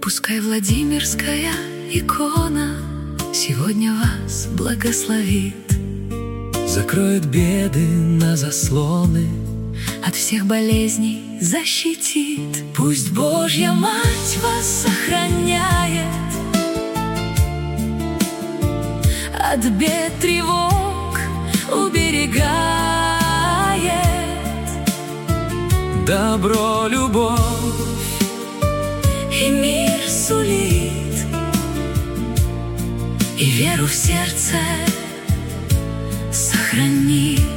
Пускай Владимирская икона сегодня вас благословит, закроет беды на заслоны, от всех болезней защитит. пусть Божья Мать вас сохраняет от бед, тревог уберегает, добро, любовь и мир сулит, и веру в сердце сохранит.